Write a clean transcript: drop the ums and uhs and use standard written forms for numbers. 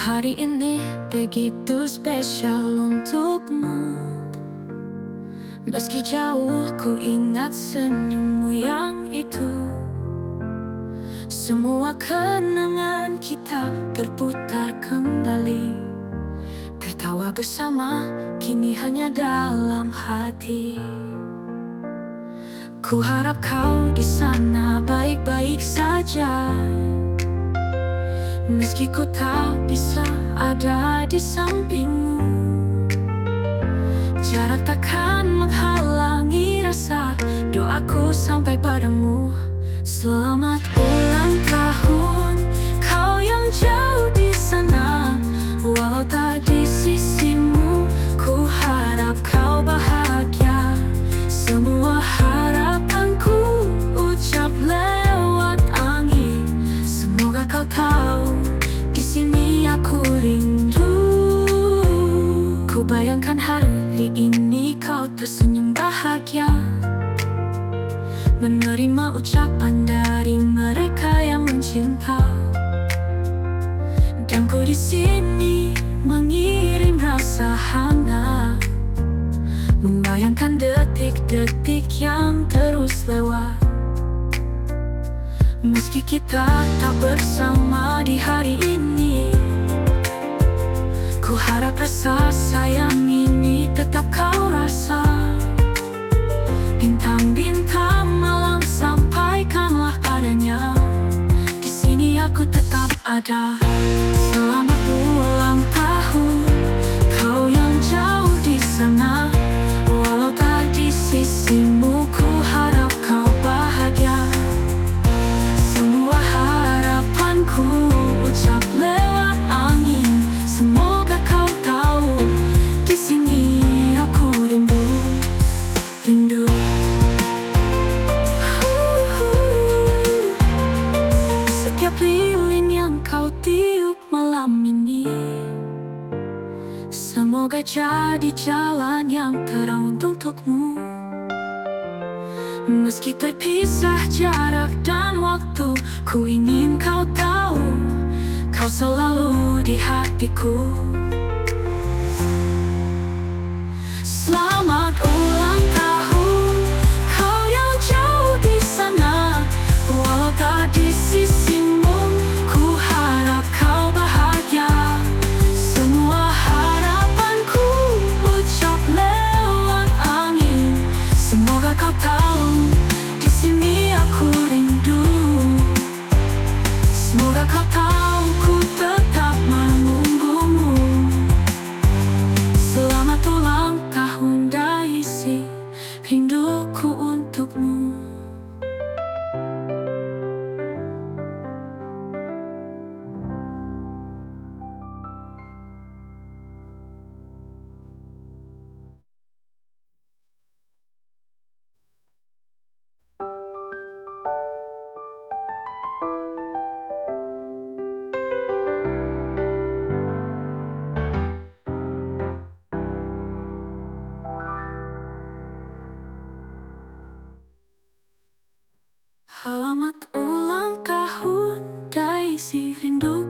Hari ini begitu spesial untukmu. Meski jauh ku ingat senyummu yang itu. Semua kenangan kita berputar kembali. Tertawa bersama kini hanya dalam hati. Ku harap kau di sana baik-baik saja. Meski ku tak bisa ada di sampingmu, jarak takkan menghalangi rasa doaku sampai padamu. Selamat ulang tahun, kau yang jauh di sana. Walau tak di sisimu, ku harap kau bahagia. Semua harapanku ucap lewat angin. Semoga kau tahu, di sini aku rindu. Ku bayangkan hari ini kau tersenyum bahagia, menerima ucapan dari mereka yang mencinta. Dan ku di sini mengirim rasa hangat, membayangkan detik-detik yang terus lewat. Meski kita tak bersama di hari ini, ku harap rasa sayang ini tetap kau rasa. Bintang-bintang malam sampaikanlah padanya, di sini aku tetap ada. Selamat ulang tahun, kau yang jauh di sana. Walau tak di sisimu, ku harap kau bahagia. Semua harapanku ucap lewat angin. Semoga kau tahu, di sini aku rindu, rindu. Setiap lilin yang kau tiup malam ini, semoga jadi jalan yang terang untukmu. Meski terpisah jarak dan waktu, ku ingin kau tahu, kau selalu di hatiku. Selamat ulang tahun, kau yang jauh di sana. Walau tak di sisimu, ku harap kau bahagia. Semua harapanku ucap lewat angin. Semoga kau tahu, di sini aku rindu. Semoga kau tahu, ku tetap menunggumu. Selamat ulang tahun Daisy, rinduku untukmu. Selamat ulang tahun Daisy, rindu.